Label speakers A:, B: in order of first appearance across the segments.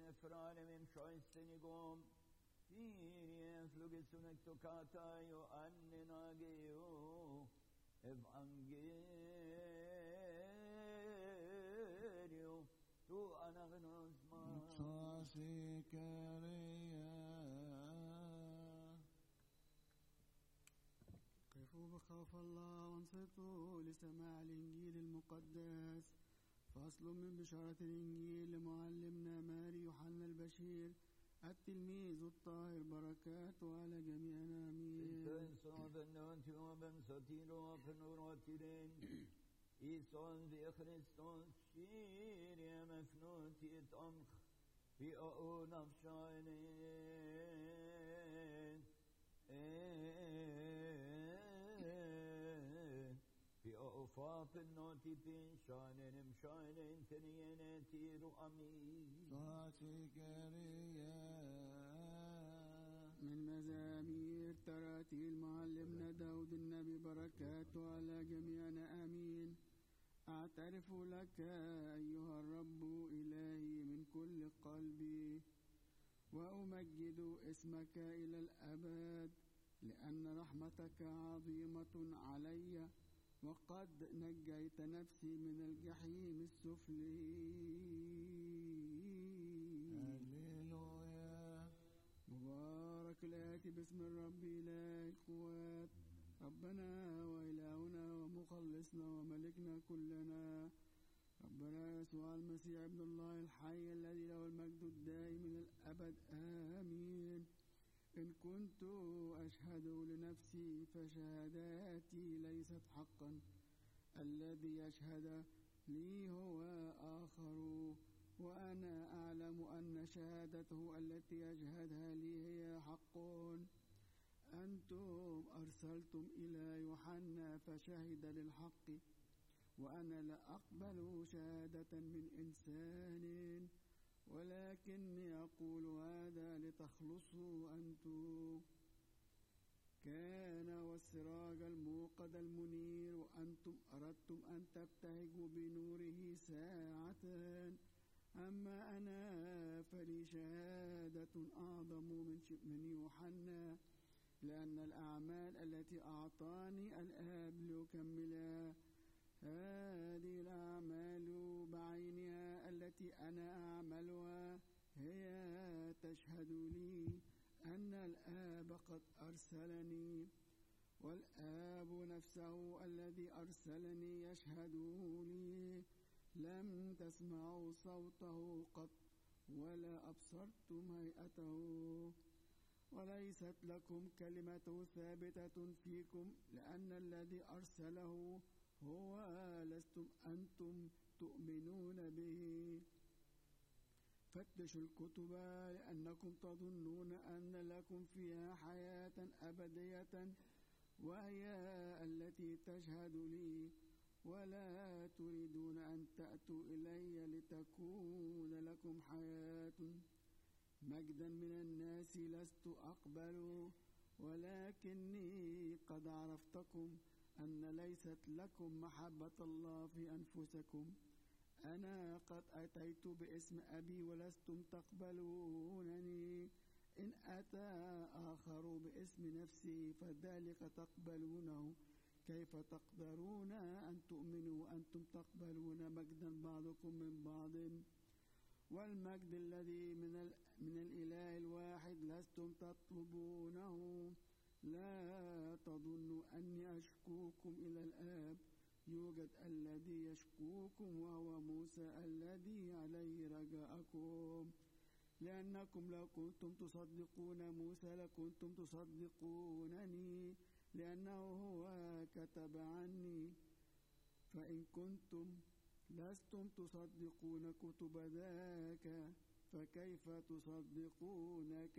A: franem scheussenigum, Kyrie flugesunek tokatayo annenageo, Evangelio, tu anagnosma.
B: Mutsasi Kyrie.
C: قفوا بخوف الله وانصتوا لسماع الإنجيل المقدس. فصل من بشارة الإنجيل لمعلمنا ماري يوحنا البشير التلميذ الطاهر، بركاته على جميعنا آمين.
A: إيسون في خريستوس شير يا مفنوتي تمخ في أؤون فشاينين في أؤفاق النوتي بين شاينين مشاينين تنينين تيرو أمين.
B: صلاتي كريا.
C: من مزامير تراتيل معلمنا داود النبي، بركاته على جميعنا آمين. أعترف لك أيها الرب إلهي من كل قلبي، وأمجد اسمك إلى الأبد، لأن رحمتك عظيمة علي، وقد نجيت نفسي من الجحيم السفلي.
B: هللويا.
C: مبارك الآتي باسم الرب إله القوات، ربنا وإلهنا ومخلصنا وملكنا كلنا، ربنا يسوع المسيح ابن الله الحي الذي له المجد الدائم من الأبد آمين. إن كنت أشهد لنفسي فشهاداتي ليست حقا، الذي يشهد لي هو آخر، وأنا أعلم أن شهادته التي يشهدها لي هي حق. أنتم أرسلتم إلى يوحنا فشهد للحق، وأنا لا أقبل شهادة من إنسان، ولكني أقول هذا لتخلصوا أنتم. كان والسراج الموقد المنير، وأنتم أردتم أن تبتهجوا بنوره ساعة، أما أنا فلي شهادة أعظم من يوحنا، لأن الأعمال التي أعطاني الآب لأكملها، هذه الأعمال بعينها التي أنا أعملها هي تشهد لي أن الآب قد أرسلني، والآب نفسه الذي أرسلني يشهد لي. لم تسمعوا صوته قط، ولا أبصرتم هيئته، وليست لكم كلمته ثابتة فيكم، لأن الذي أرسله هو لستم أنتم تؤمنون به. فتشوا الكتب، لأنكم تظنون أن لكم فيها حياة أبدية، وهي التي تشهد لي، ولا تريدون أن تأتوا إلي لتكون لكم حياة. مجدا من الناس لست أقبل، ولكني قد عرفتكم أن ليست لكم محبة الله في أنفسكم. أنا قد أتيت باسم أبي ولستم تقبلونني، إن أتى آخر باسم نفسي فذلك تقبلونه. كيف تقدرون أن تؤمنوا وأنتم تقبلون مجدا بعضكم من بعض؟ والمجد الذي من الإله الواحد لستم تطلبونه. لا تظنوا أني أشكوكم إلى الآب، يوجد الذي يشكوكم وهو موسى الذي عليه رجاءكم. لأنكم لو كنتم تصدقون موسى لكنتم تصدقونني، لأنه هو كتب عني. فإن كنتم لستم تصدقون كتب ذاك، فكيف تصدقون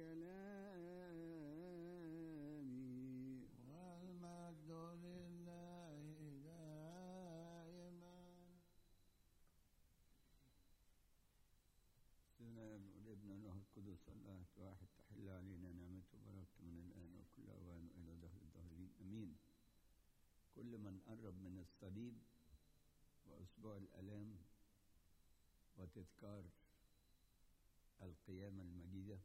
C: كلامي؟
B: والمجد لله دائما.
A: الاب والابن والروح القدس الله واحد، تحل علينا نعمته وبركته من الآن وكل أوان وإلى دهر الداهرين آمين. كل من قرب من الصليب وأسبوع الآلام وتذكار القيامة المجيدة،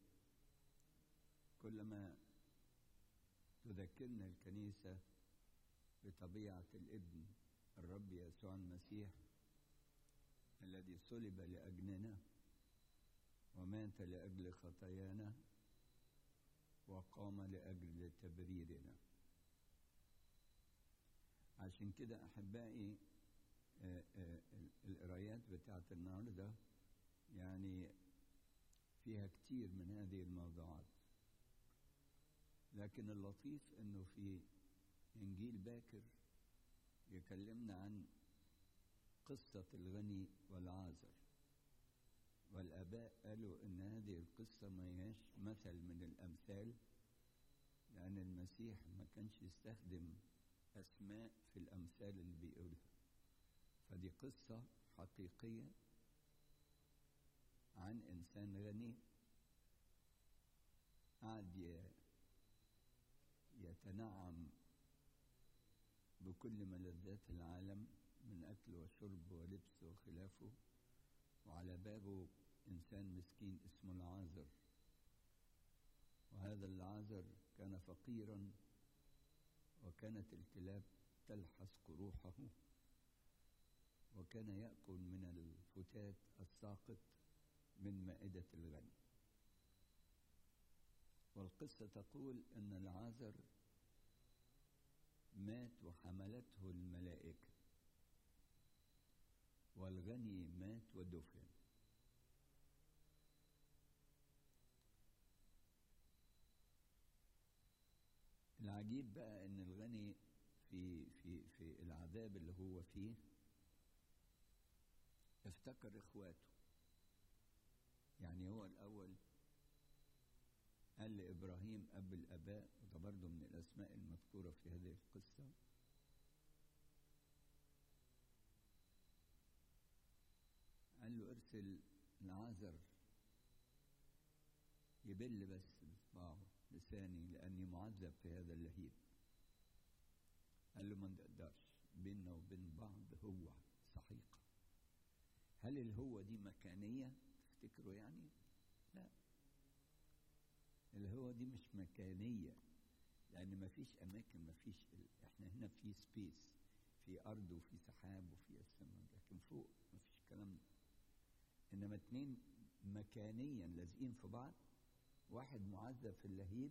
A: كلما تذكرنا الكنيسة بطبيعة الابن الرب يسوع المسيح الذي صلب لأجلنا ومات لأجل خطايانا وقام لأجل تبريرنا. عشان كده أحبائي القرايات بتاعت النهارده يعني فيها كتير من هذه الموضوعات، لكن اللطيف انه في انجيل باكر يكلمنا عن قصة الغني والعازر، والآباء قالوا ان هذه القصة ما هياش مثل من الأمثال، لأن المسيح ما كانش يستخدم أسماء في الأمثال اللي بيقولها، فدي قصة حقيقية عن إنسان غني قعد يتنعم بكل ملذات العالم من أكل وشرب ولبس وخلافه، وعلى بابه إنسان مسكين اسمه العازر، وهذا العازر كان فقيرا وكانت الكلاب تلحس قروحه، وكان يأكل من الفتات الساقط من مائدة الغني. والقصة تقول أن العازر مات وحملته الملائكة، والغني مات ودفن. العجيب بقى أن الغني في العذاب اللي هو فيه افتكر إخواته. يعني هو الأول قال لإبراهيم أب الآباء، وده برضه من الأسماء المذكورة في هذه القصة، قال له ارسل العازر يبل بس بصباعه لساني لأني معذب في هذا اللهيب. قال له ما نقدرش، بيننا وبين بعض هو صحيقة. هل الهوة دي مكانية تفتكروا يعني؟ لا، الهوة دي مش مكانية، لأن مفيش أماكن، مفيش إحنا هنا في سبيس، في أرض وفي سحاب وفي السماء، لكن فوق مفيش الكلام ده. إنما اتنين مكانيا لازقين في بعض، واحد معذب في اللهيب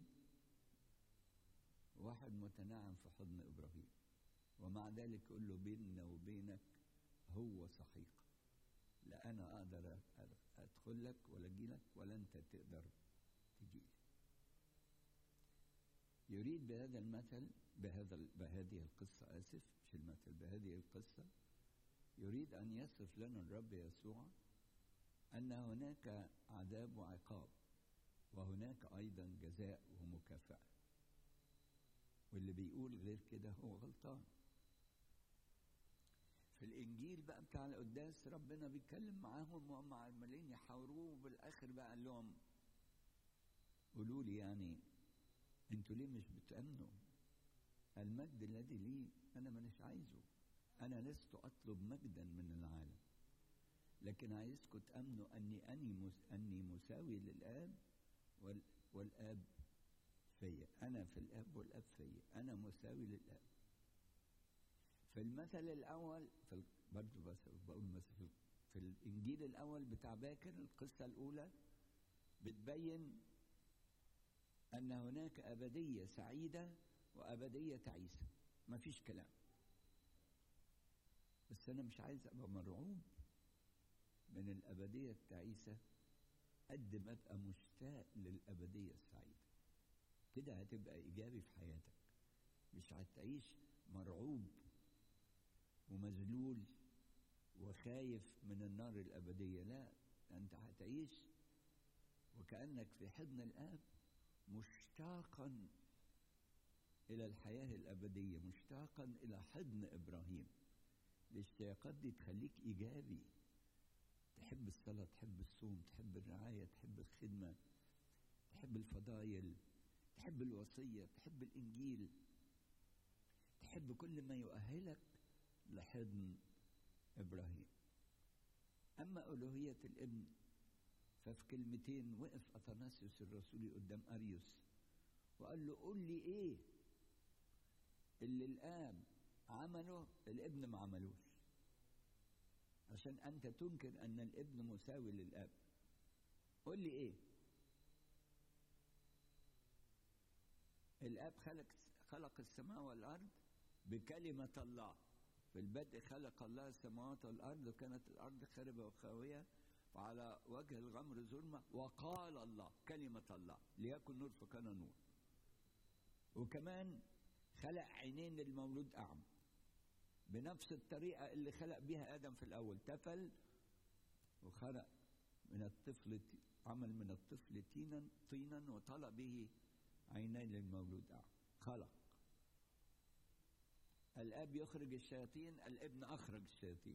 A: وواحد متنعم في حضن إبراهيم، ومع ذلك يقول له بيننا وبينك هو صحيقة، لا أنا أقدر أدخل لك ولا أجي لك ولا أنت تقدر تجي لي. يريد بهذا المثل بهذه القصة، آسف مش المثل، بهذه القصة يريد أن يصف لنا الرب يسوع أن هناك عذاب وعقاب، وهناك أيضا جزاء ومكافأة، واللي بيقول غير كده هو غلطان. في الإنجيل بقى بتاع القداس ربنا بيتكلم معاهم وهم عمالين يحاوروه، وبالآخر بقى قال لهم قولوا لي يعني انتوا ليه مش بتأمنوا؟ المجد الذي لي أنا مانيش عايزه، أنا لست أطلب مجدا من العالم، لكن عايزكم تأمنوا أني مساوي للآب والآب فيا، أنا في الآب والآب فيا، أنا مساوي للآب. في المثل الأول برضو بس بقول مثل في الإنجيل الأول بتاع باكر، القصة الأولى بتبين أن هناك أبدية سعيدة وأبدية تعيسة، مفيش كلام. بس أنا مش عايز أبقى مرعوب من الأبدية التعيسة قد ما أبقى مشتاق للأبدية السعيدة. كده هتبقى إيجابي في حياتك، مش هتعيش مرعوب ومذلول وخايف من النار الأبدية، لا، أنت هتعيش وكأنك في حضن الآب مشتاقا إلى الحياة الأبدية، مشتاقا إلى حضن إبراهيم. الاشتياقات دي تخليك إيجابي، تحب الصلاة، تحب الصوم، تحب الرعاية، تحب الخدمة، تحب الفضائل، تحب الوصية، تحب الإنجيل، تحب كل ما يؤهلك لحضن إبراهيم. أما ألوهية الابن ففي كلمتين وقف أثناسيوس الرسولي قدام أريوس وقال له قول لي إيه اللي الآب عمله الابن ما عملوش، عشان أنت تنكر أن الابن مساوي للآب. قول لي إيه؟ الآب خلق السماء والأرض بكلمة الله. في البدء خلق الله السماوات والأرض، وكانت الأرض خاربة وخاوية وعلى وجه الغمر ظلمة، وقال الله كلمة الله ليكن نور فكان نور. وكمان خلق عينين للمولود أعمى بنفس الطريقة اللي خلق بها آدم في الأول، تفل وخلق من الطفل، عمل من الطفل طينا وطلق به عينين للمولود أعمى. خلق. الآب يخرج الشياطين، الابن أخرج الشياطين.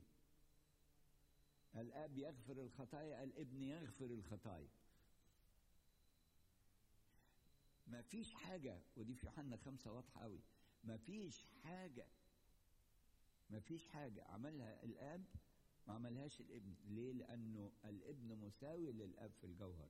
A: الآب يغفر الخطايا، الابن يغفر الخطايا. ما فيش حاجة، ودي في يوحنا 5 واضحة قوي، ما فيش حاجة عملها الآب ما عملهاش الابن. ليه؟ لأنه الابن مساوي للآب في الجوهر،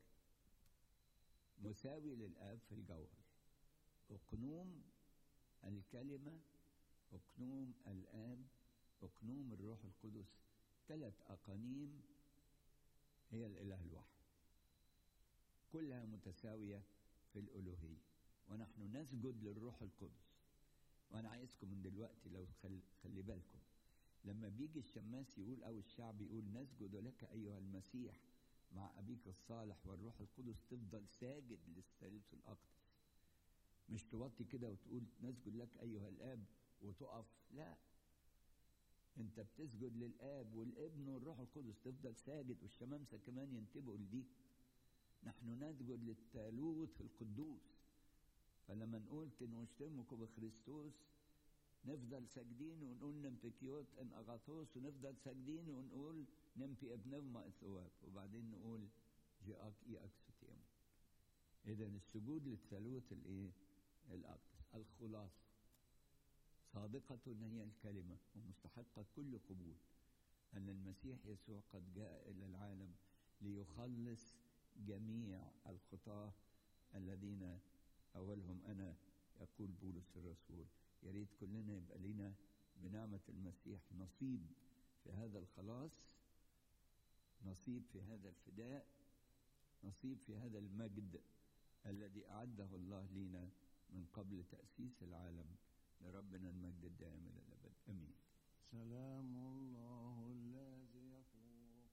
A: مساوي للآب في الجوهر. أقنوم الكلمة، أقنوم الآب، أقنوم الروح القدس، 3 أقانيم هي الإله الواحد، كلها متساوية في الألوهية، ونحن نسجد للروح القدس. وأنا عايزكم من دلوقتي لو خلي بالكم لما بيجي الشماس يقول أو الشعب يقول نسجد لك أيها المسيح مع أبيك الصالح والروح القدس، تفضل ساجد للثالوث الأقدس، مش توطي كده وتقول نسجد لك أيها الآب وتقف. لا، أنت بتسجد للآب والابن والروح القدس، تفضل ساجد، والشمامسة كمان ينتبهوا لدي. نحن نسجد للثالوث القدوس. فلما نقول تنوشتمكم بخريستوس نفضل ساجدين ونقول نمتكيوت ان اغاثوس، ونفضل ساجدين ونقول نمتي ابنما اثواب، وبعدين نقول جاءك اي اكسوتيم. اذا السجود للثالوث الايه الاقدس. الخلاصه صادقه هي الكلمه ومستحقه كل قبول ان المسيح يسوع قد جاء الى العالم ليخلص جميع الخطاه الذين أولهم أنا، يقول بولس الرسول. يا ريت كلنا يبقى لنا بنعمة المسيح نصيب في هذا الخلاص، نصيب في هذا الفداء، نصيب في هذا المجد الذي أعده الله لنا من قبل تأسيس العالم. لربنا المجد الدائم إلى الأبد، آمين.
B: سلام الله الذي يفوق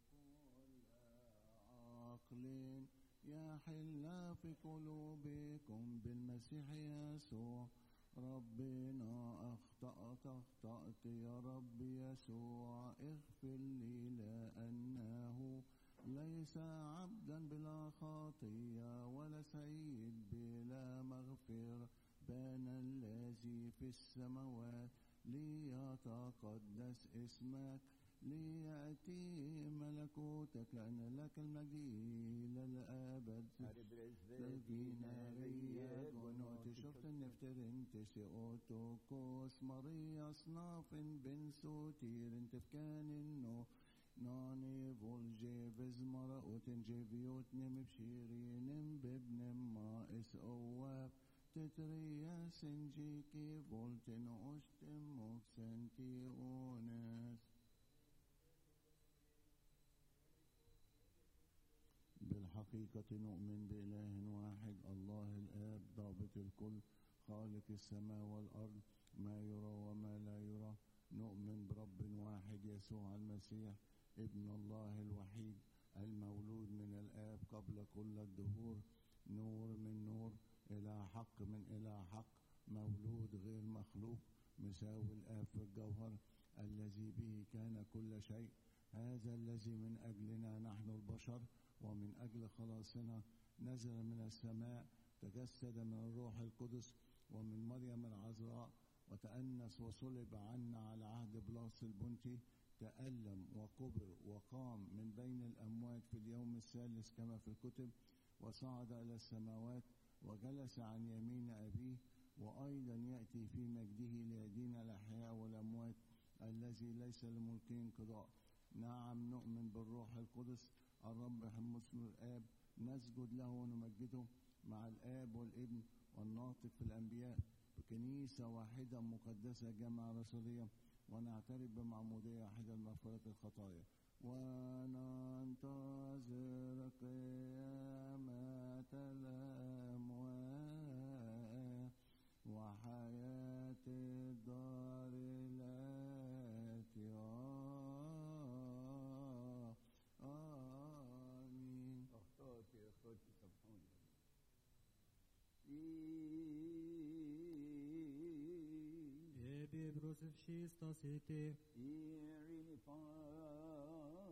B: كل عقل يحل في قلوبكم بالمسيح يسوع ربنا. أخطأت يا رب يسوع، اغفر لي لأنه ليس عبدا بلا خطية ولا سيد بلا مغفرة. بان الذي في السماوات ليتقدس اسمك، ليأتي ملكوتك، لأن لك المجد إلى الأبد. تلقينا رياض ونوتي شفت النفتر انتسي أوتوكوس ماريا صناف بن سوتير انت فكان النو ناني فولجي بزمرة وتنجي بيوت نم بشيرين بابن ما اس أواب تتريا سنجيكي فولتن أشتمك سنتي أونس. بالحقيقة نؤمن بإله واحد الله الآب ضابط الكل خالق السماء والأرض ما يرى وما لا يرى. نؤمن برب واحد يسوع المسيح ابن الله الوحيد المولود من الآب قبل كل الدهور، نور من نور، إله حق من إله حق، مولود غير مخلوق، مساوي الآب في الجوهر، الذي به كان كل شيء. هذا الذي من أجلنا نحن البشر ومن أجل خلاصنا نزل من السماء، تجسد من الروح القدس ومن مريم العذراء، وتأنس وصلب عنا على عهد بلاس البنطي، تألم وقبر وقام من بين الأموات في اليوم الثالث كما في الكتب، وصعد إلى السماوات وجلس عن يمين أبيه، وأيضا يأتي في مجده ليدين الأحياء والأموات، الذي ليس لملكه انقضاء. نعم نؤمن بالروح القدس الرب يحب اسمه الآب، نسجد له ونمجده مع الآب والابن والناطق في الأنبياء بكنيسة واحدة مقدسة جامعة رسولية، ونعترف بمعمودية واحدة لمغفرة الخطايا، وننتظر قيامة الأموات وحياة الدار التي آمين.
A: أخطأت يا أخوتي سامحوني.
D: Ebi brosivši stasiti.
A: Irini